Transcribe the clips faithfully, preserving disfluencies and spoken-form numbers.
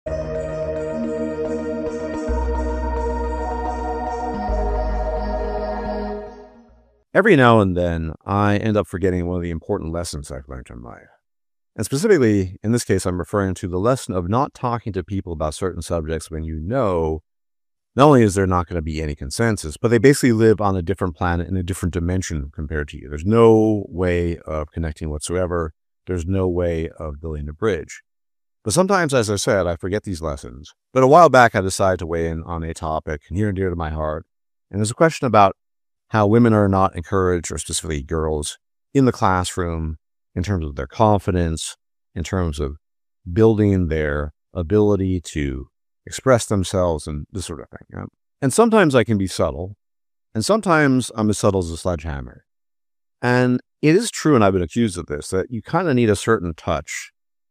Every now and then, I end up forgetting one of the important lessons I've learned in life. And specifically, in this case, I'm referring to the lesson of not talking to people about certain subjects when you know not only is there not going to be any consensus, but they basically live on a different planet in a different dimension compared to you. There's no way of connecting whatsoever. There's no way of building a bridge. But sometimes, as I said, I forget these lessons. But a while back, I decided to weigh in on a topic near and dear to my heart. And there's a question about how women are not encouraged, or specifically girls, in the classroom in terms of their confidence, in terms of building their ability to express themselves and this sort of thing. Yeah? And sometimes I can be subtle, and sometimes I'm as subtle as a sledgehammer. And it is true, and I've been accused of this, that you kind of need a certain touch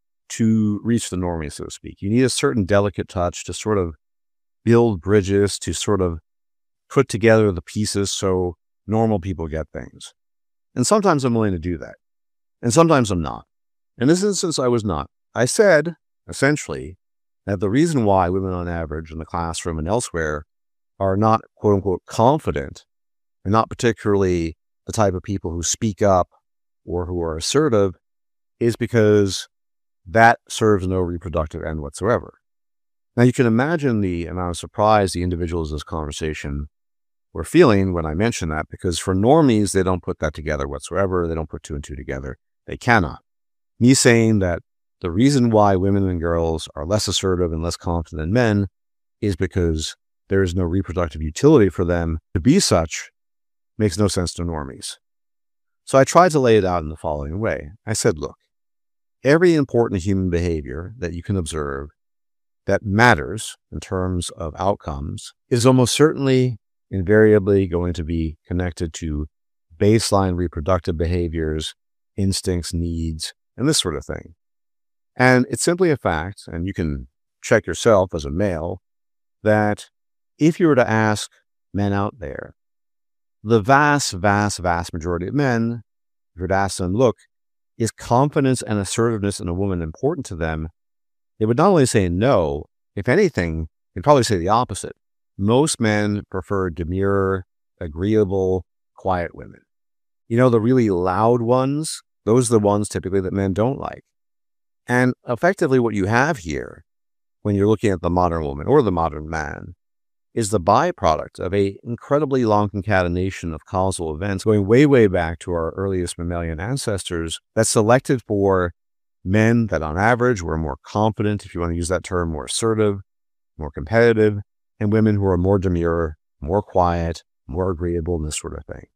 to reach the normie, so to speak. You need a certain delicate touch to sort of build bridges, to sort of put together the pieces so normal people get things. And sometimes I'm willing to do that. And sometimes I'm not. In this instance, I was not. I said, essentially, that the reason why women on average in the classroom and elsewhere are not, quote unquote, confident, and not particularly the type of people who speak up or who are assertive, is because that serves no reproductive end whatsoever. Now, you can imagine the amount of surprise the individuals in this conversation were feeling when I mentioned that, because for normies, they don't put that together whatsoever. They don't put two and two together. They cannot. Me saying that the reason why women and girls are less assertive and less confident than men is because there is no reproductive utility for them to be such makes no sense to normies. So I tried to lay it out in the following way. I said, look, every important human behavior that you can observe that matters in terms of outcomes is almost certainly invariably going to be connected to baseline reproductive behaviors, instincts, needs, and this sort of thing. And it's simply a fact, and you can check yourself as a male, that if you were to ask men out there, the vast, vast, vast majority of men, if you were to ask them, look, is confidence and assertiveness in a woman important to them? They would not only say no, if anything, they'd probably say the opposite. Most men prefer demure, agreeable, quiet women. You know, the really loud ones, those are the ones typically that men don't like. And effectively what you have here, when you're looking at the modern woman or the modern man, is the byproduct of a incredibly long concatenation of causal events going way, way back to our earliest mammalian ancestors that selected for men that on average were more confident, if you want to use that term, more assertive, more competitive, and women who are more demure, more quiet, more agreeable, and this sort of thing.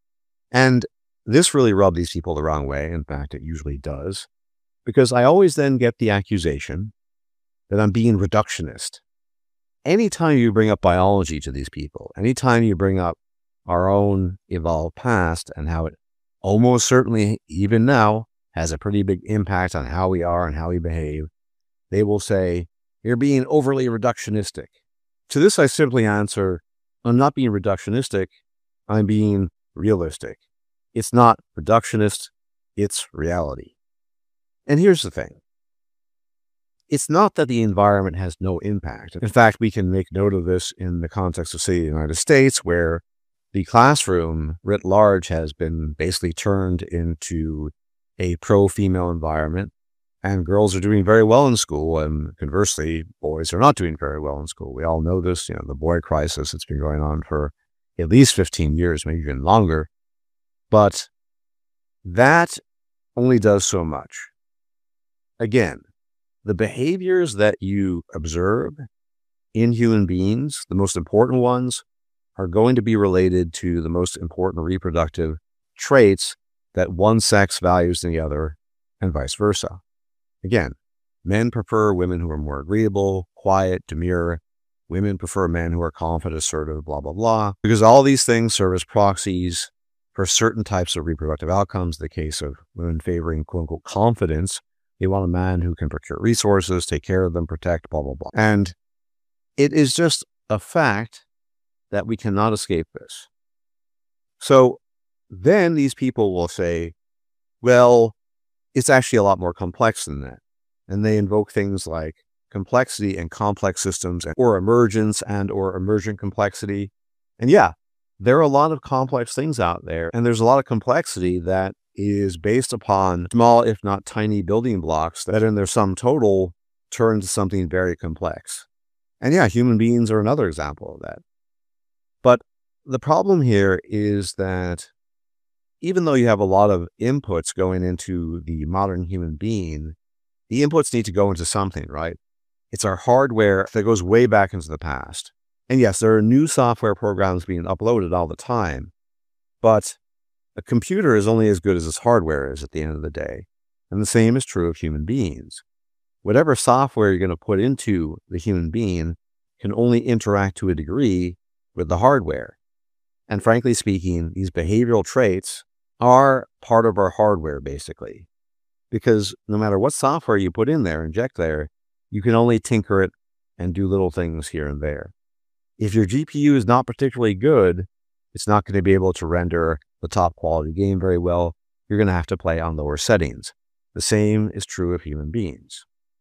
And this really rubbed these people the wrong way. In fact, it usually does, because I always then get the accusation that I'm being reductionist. Anytime you bring up biology to these people, anytime you bring up our own evolved past and how it almost certainly, even now, has a pretty big impact on how we are and how we behave, they will say, you're being overly reductionistic. To this, I simply answer, I'm not being reductionistic, I'm being realistic. It's not reductionist, it's reality. And here's the thing. It's not that the environment has no impact. In fact, we can make note of this in the context of, say, the United States, where the classroom writ large has been basically turned into a pro-female environment, and girls are doing very well in school, and conversely, boys are not doing very well in school. We all know this, you know, the boy crisis, it's been going on for at least fifteen years, maybe even longer. But that only does so much. Again, the behaviors that you observe in human beings, the most important ones, are going to be related to the most important reproductive traits that one sex values than the other, and vice versa. Again, men prefer women who are more agreeable, quiet, demure. Women prefer men who are confident, assertive, blah, blah, blah. Because all these things serve as proxies for certain types of reproductive outcomes. In the case of women favoring, quote unquote, confidence, they want a man who can procure resources, take care of them, protect, blah, blah, blah. And it is just a fact that we cannot escape this. So then these people will say, well, it's actually a lot more complex than that. And they invoke things like complexity and complex systems, or emergence and or emergent complexity. And yeah, there are a lot of complex things out there, and there's a lot of complexity that is based upon small, if not tiny, building blocks that in their sum total turn to something very complex. And yeah, human beings are another example of that. But the problem here is that even though you have a lot of inputs going into the modern human being, the inputs need to go into something, right? It's our hardware that goes way back into the past. And yes, there are new software programs being uploaded all the time, but a computer is only as good as its hardware is at the end of the day. And the same is true of human beings. Whatever software you're going to put into the human being can only interact to a degree with the hardware. And frankly speaking, these behavioral traits are part of our hardware, basically. Because no matter what software you put in there, inject there, you can only tinker it and do little things here and there. If your G P U is not particularly good, it's not going to be able to render the top quality game very well. You're going to have to play on lower settings. The same is true of human beings.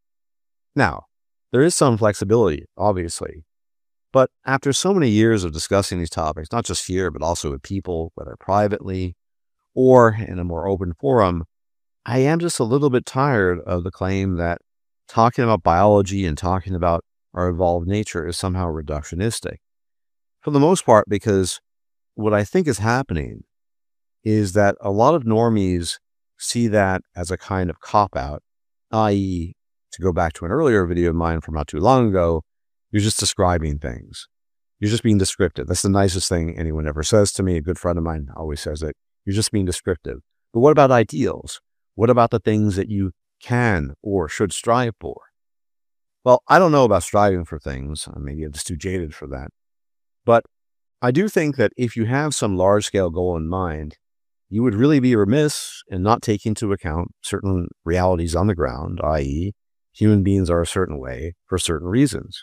Now, there is some flexibility, obviously. But after so many years of discussing these topics, not just here, but also with people, whether privately or in a more open forum, I am just a little bit tired of the claim that talking about biology and talking about our evolved nature is somehow reductionistic. For the most part, because what I think is happening is that a lot of normies see that as a kind of cop-out, that is, to go back to an earlier video of mine from not too long ago, you're just describing things. You're just being descriptive. That's the nicest thing anyone ever says to me. A good friend of mine always says that. You're just being descriptive. But what about ideals? What about the things that you can or should strive for? Well, I don't know about striving for things. Maybe I'm just too jaded for that. But I do think that if you have some large-scale goal in mind, you would really be remiss in not taking into account certain realities on the ground, that is, human beings are a certain way for certain reasons.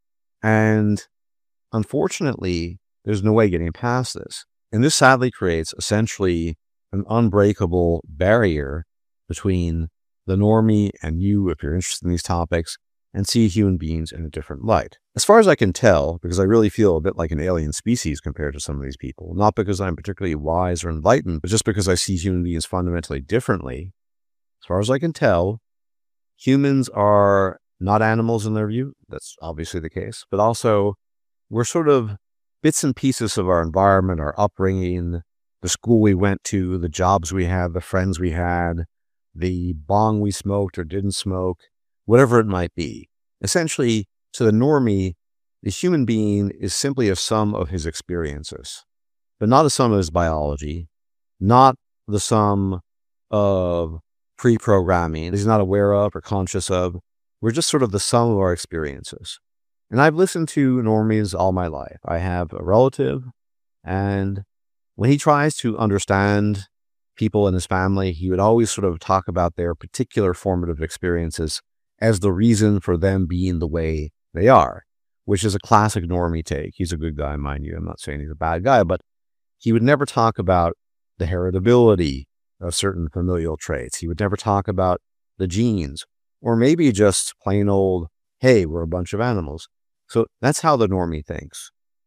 And unfortunately, there's no way getting past this. And this sadly creates essentially an unbreakable barrier between the normie and you, if you're interested in these topics, and see human beings in a different light. As far as I can tell, because I really feel a bit like an alien species compared to some of these people, not because I'm particularly wise or enlightened, but just because I see human beings fundamentally differently. As far as I can tell, humans are not animals in their view. That's obviously the case. But also, we're sort of bits and pieces of our environment, our upbringing, the school we went to, the jobs we had, the friends we had, the bong we smoked or didn't smoke, whatever it might be. Essentially, to the normie, the human being is simply a sum of his experiences, but not a sum of his biology, not the sum of pre-programming he's not aware of or conscious of. We're just sort of the sum of our experiences. And I've listened to normies all my life. I have a relative, and when he tries to understand people in his family, he would always sort of talk about their particular formative experiences as the reason for them being the way they are, which is a classic normie take. He's a good guy, mind you. I'm not saying he's a bad guy, but he would never talk about the heritability of certain familial traits. He would never talk about the genes, or maybe just plain old, hey, we're a bunch of animals. So that's how the normie thinks.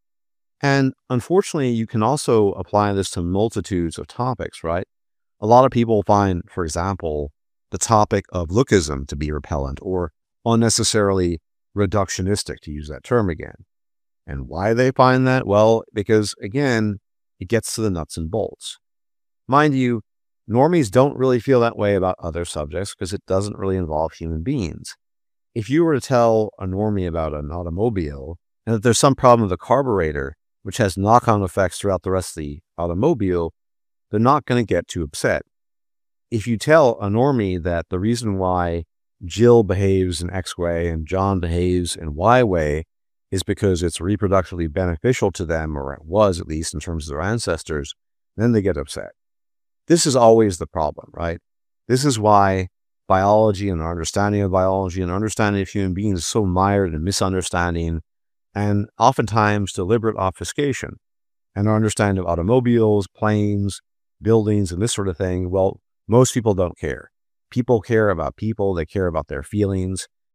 And unfortunately, you can also apply this to multitudes of topics, right? A lot of people find, for example, the topic of lookism to be repellent or unnecessarily reductionistic, to use that term again. And why they find that? Well, because again, it gets to the nuts and bolts. Mind you, normies don't really feel that way about other subjects because it doesn't really involve human beings. If you were to tell a normie about an automobile and that there's some problem with the carburetor, which has knock-on effects throughout the rest of the automobile, they're not going to get too upset. If you tell a normie that the reason why Jill behaves in X way and John behaves in Y way is because it's reproductively beneficial to them, or it was at least in terms of their ancestors, then they get upset. This is always the problem, right? This is why biology and our understanding of biology and understanding of human beings is so mired in misunderstanding and oftentimes deliberate obfuscation. And our understanding of automobiles, planes, buildings, and this sort of thing, well, most people don't care. People care about people, they care about their feelings,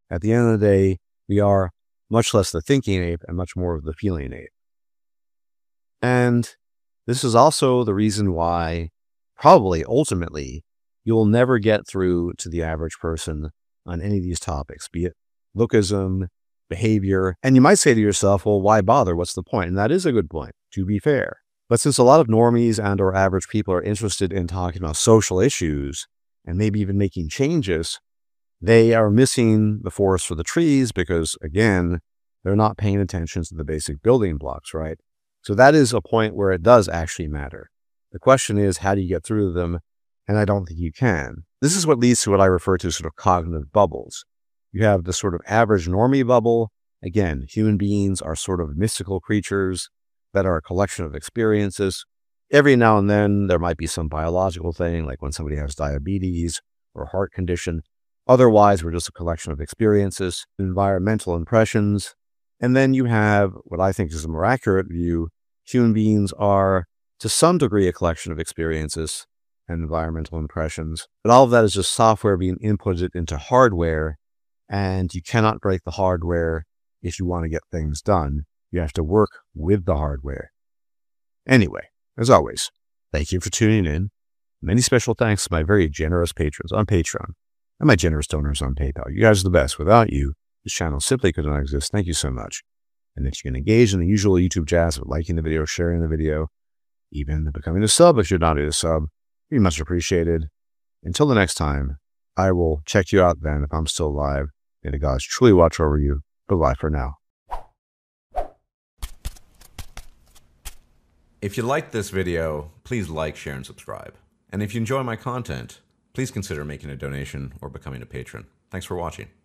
At the end of the day, we are much less the thinking ape and much more of the feeling ape. And this is also the reason why, probably ultimately, you'll never get through to the average person on any of these topics, be it lookism, behavior. And you might say to yourself, well, why bother? What's the point? And that is a good point, to be fair. But since a lot of normies and or average people are interested in talking about social issues and maybe even making changes, they are missing the forest for the trees because, again, they're not paying attention to the basic building blocks, right? So that is a point where it does actually matter. The question is, how do you get through to them? And I don't think you can. This is what leads to what I refer to as sort of cognitive bubbles. You have the sort of average normie bubble. Again, human beings are sort of mystical creatures that are a collection of experiences. Every now and then, there might be some biological thing, like when somebody has diabetes or a heart condition. Otherwise, we're just a collection of experiences, environmental impressions. And then you have what I think is a more accurate view. Human beings are, to some degree, a collection of experiences and environmental impressions. But all of that is just software being inputted into hardware. And you cannot break the hardware if you want to get things done. You have to work with the hardware. Anyway, as always, thank you for tuning in. Many special thanks to my very generous patrons on Patreon and my generous donors on PayPal. You guys are the best. Without you, this channel simply could not exist. Thank you so much. And if you can engage in the usual YouTube jazz of liking the video, sharing the video, even becoming a sub if you're not a sub, be much appreciated. Until the next time, I will check you out then if I'm still alive. May the gods truly watch over you. Goodbye for now. If you liked this video, please like, share, and subscribe. And if you enjoy my content, please consider making a donation or becoming a patron. Thanks for watching.